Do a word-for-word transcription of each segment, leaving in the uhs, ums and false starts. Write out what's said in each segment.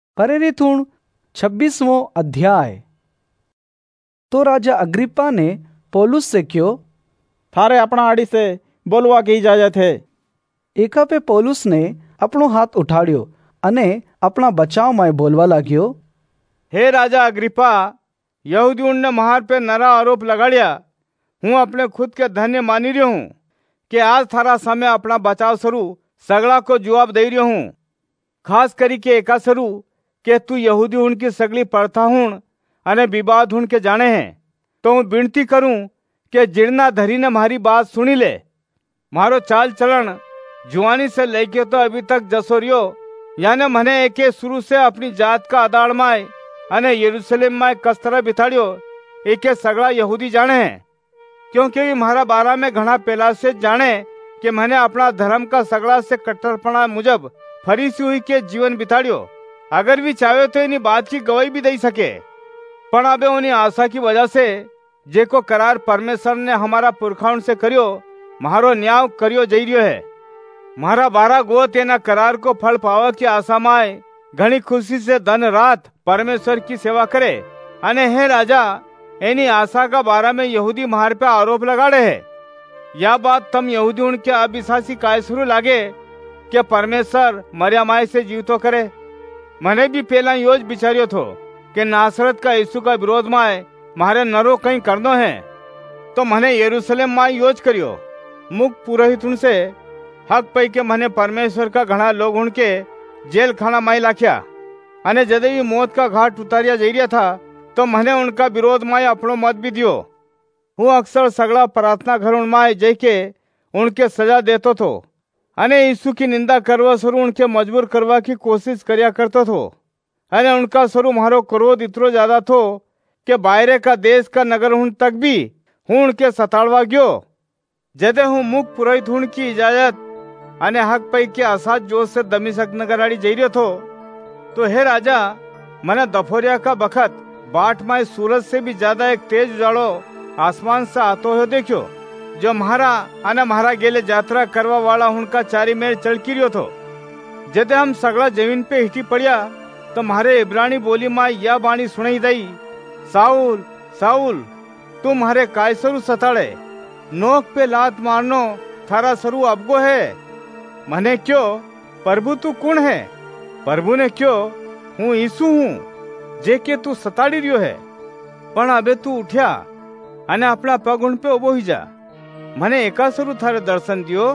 प्रेरित हुण छब्बीसवों अध्याय। तो राजा अग्रिप्पा ने पौलुस से क्यों थारे अपना आड़ी से बोलवा की इजाजत है। एका पे पौलुस ने अपनो हाथ उठाड़्यो अने अपना बचाव में बोलवा लाग्यो, हे राजा अग्रिप्पा, यहूदियों ने महार पे नरा आरोप लगाड़िया। हूँ अपने खुद के धन्य मानी रही हूँ कि आज थारा समय अपना बचाव सरू सगड़ा को जवाब दे रही हूँ। खास करी के एका सरू के तू यहूदी हुण की सगली प्रथा हुण अने विवाद हुण के जाने हैं, तो हूँ विनती करूँ कि जिड़ना धरी ने मारी बात सुनी ले। मारो चाल चलन जुआनी से लेके तो अभी तक जसोरियो, यानी मने एके शुरू से अपनी जात का आदाड़ माय अने यरूशलेम में कस्तरा बिताड़ियो एके सगड़ा यहूदी जाने हैं, क्योंकि वे मारा बारा में घना पहला से जाने कि मैंने अपना धर्म का सगड़ा से कट्टरपना मुजब फरीसी हुई के जीवन बिताड़ियो। अगर भी चाहे तो इन्हीं बात की गवाही भी दे सके, पण अबे उन्हीं आशा की वजह से जेको करार परमेश्वर ने हमारा पुरखाउन से करियो मारो न्याय करियो जई रियो है। मारा बारह गोत एना करार को फल पावा की आशा में घनी खुशी से दिन रात परमेश्वर की सेवा करे। अने हे राजा, एनी आशा का बारा में यहूदी मार पे आरोप लगाड़े है। यह बात तम यहूदी उनके अविश्वासी काय शुरू लागे कि परमेश्वर मरिया माय से जीवतो करे। मने भी पहला योज बिचारियो थो कि नासरत का यीशु का विरोध में मारे नरो कहीं करनो है, तो मने यरूशलेम में योज करियो। मुख पुरोहित उनसे हक पई के मने परमेश्वर का घना लोग उनके जेल खाना माई लाख्या अने जदे भी मौत का घाट उतारिया जई रिया था, तो मने उनका विरोध माय अपनो मत भी दियो। हूँ अक्सर सगड़ा प्रार्थना घर उनमाय जैके उनके सजा देतो थो अने यीशु की निंदा करवा स्वरू उनके मजबूर करवा की कोशिश करया करतो थो। अने उनका स्वरू मारो क्रोध इतरो ज्यादा थो कि बाहरे का देश का नगर हुण तक भी हूँ उनके सताड़वा गयो। जदे हूँ मुख पुरोहित हुण की इजाजत अने हक पई के असाध जोश से दमिश्क नगर आड़ी जई रियो थो, तो हे राजा, मने दफोरिया का बखत बाट में सूरज से भी ज्यादा एक तेज उजाड़ो आसमान से आतो हो देखियो, जो महारा अने महारा गेले यात्रा करवा वाला उनका चारी मेल चलकी रियो थो। जदे हम सगड़ा जमीन पे हिटी पड़िया, तो मारे इब्रानी बोली में यह बाणी सुनाई दई, साउल साउल, तू मारे कायसरू सताड़े, नोक पे लात मारनो थारा सरू अबगो है। मने क्यों, प्रभु तू कौन है? प्रभु ने क्यों, हूँ यीशु हूँ जे के तू सताड़ी रियो है। पण अबे तू उठ्या अने अपना पग उन पे उबो ही जा। मने एकासरू थारे दर्शन दियो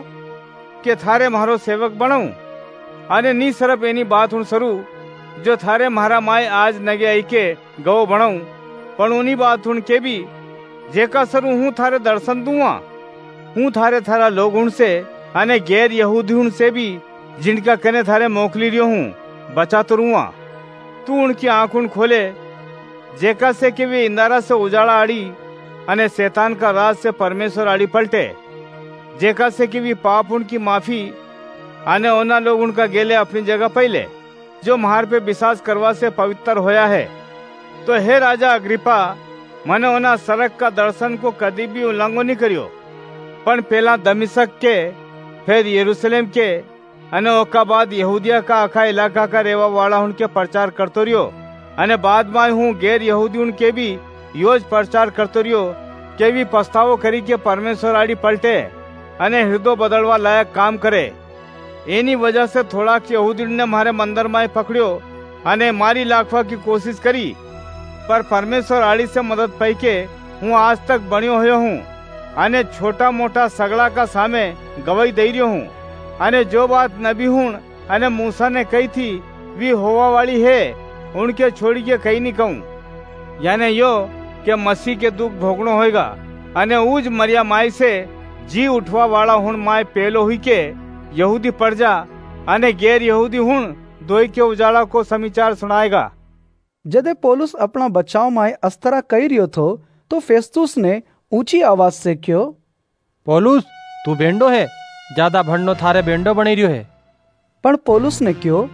के थारे मारो सेवक बनाऊं अने नी सरफ एनी बात उन सरू जो थारे मारा माय आज नगे आई के गवो बनाऊं, पण उनी बात उन के भी जेका सरू हूँ थारे दर्शन दूंगा। हूँ थारे थारा लोग उन से अने गैर यहूदी उन से भी जिनका कने थारे मोकली रियो हूँ बचा तो रुआ। तू उनकी आंख उन खोले जेका से कि वे इंदारा से उजाड़ा आड़ी अने शैतान का राज से परमेश्वर आड़ी पलटे, जेका से कि वे पाप उनकी माफी अने ओना लोग उनका गेले अपनी जगह पहले जो महार पे विश्वास करवा से पवित्र होया है। तो हे राजा अग्रिप्पा, मने ओना सड़क का दर्शन को कदी भी उल्लंघन नहीं करियो, पण पहला दमिश्क के फिर यरूशलेम के अने ओका बाद यहूदिया का आखा इलाका का रेवा वाला उनके प्रचार करतो रियो अने बाद में हूँ गैर यहूदी उनके भी योज प्रचार करतो रियो के भी पछतावो करी के परमेश्वर आड़ी पलटे अने हृदय बदलवा लायक काम करे। एनी वजह से थोड़ा यहूदी ने मारे मंदिर में पकड़ियो अने मारी लाखवा की कोशिश करी, पर परमेश्वर आड़ी से मदद पाई के हूँ आज तक बनियो होयो हूँ अने छोटा मोटा सगड़ा का सामे गवाही दे रियो हूँ। अने जो बात नबी हूँ अने मूसा ने कही थी वी होवा वाली है, उनके छोड़ी के कहीं नहीं कहूँ, यानी यो के मसीह के दुख भोगनो होएगा अने उज मरिया माई से जी उठवा वाला हुण माय पहलो हुई के यहूदी प्रजा अने गैर यहूदी हुण दोई के उजाड़ा को समाचार सुनाएगा। जदे पौलुस अपना बचाव में अस्त्रा कही रियो थो, तो फेस्तुस ने ऊंची आवाज से क्यों, पौलुस तू बेंडो है, ज्यादा भंडो थारे बेंडो बनी रियो है। पण पौलुस ने क्यों,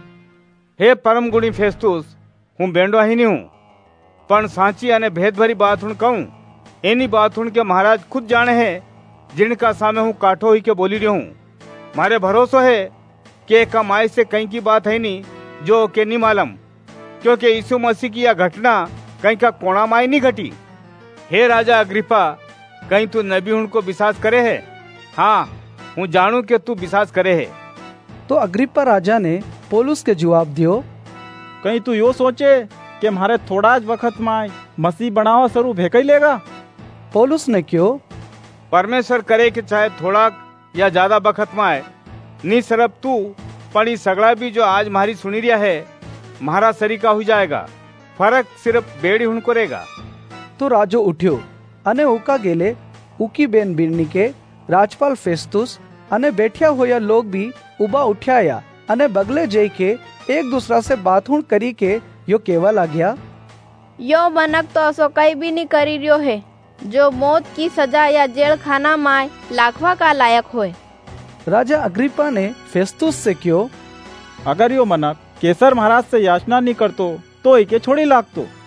हे परम गुणी फेस्तुस, हूँ बेंडो ही नहीं हूँ, पण सांची अने भेद भरी बात हूँ कहूँ। एनी बात हूँ के महाराज खुद जाने हैं, जिनका सामे हूँ काठो ही के बोली रही हूँ। मारे भरोसो है कि कमाई से कहीं की बात है नहीं जो के नहीं मालूम, क्योंकि यीशु मसीह की यह घटना कहीं का कोना माई नहीं घटी। हे राजा अग्रिपा, कहीं तू नबी हूं को विश्वास करे है? हाँ, हूँ जानू के तू विश्वास करे है। तो अग्रिपा राजा ने पौलुस के जवाब दियो, कहीं तू यो सोचे कि हमारे थोड़ा ज वक्त में मसीह बनावा स्वरूप है कही लेगा? पौलुस ने क्यों? परमेश्वर करे कि चाहे थोड़ा या ज्यादा वक्त में आए, नी सरब तू पड़ी सगड़ा भी जो आज मारी सुनी रिया है महारा सरीका हो जाएगा। फर्क सिर्फ बेड़ी हुन करेगा। तो राजो उठ्यो अने उका गेले उकी बेन बिरनीके राजपाल फेस्तुस अने बैठ्या होया लोग भी उबा उठ्याया अने बगले जई के एक दूसरा से बातून करी के यो केवा लाग्या, यो मनक तो असो कई भी नहीं करी रियो है जो मौत की सजा या जेल खाना में लाखवा का लायक होए। राजा अग्रिपा ने फेस्तुस से क्यों, अगर यो मनक केसर महाराज से याचना नहीं करतो तो इके छोड़ी लागतो।